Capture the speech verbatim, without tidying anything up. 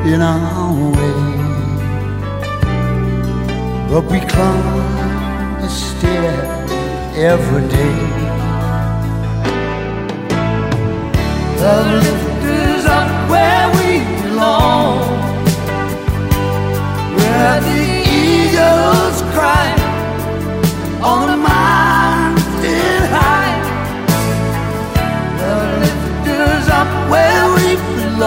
in our way, but we climb the stair every day. Love lifted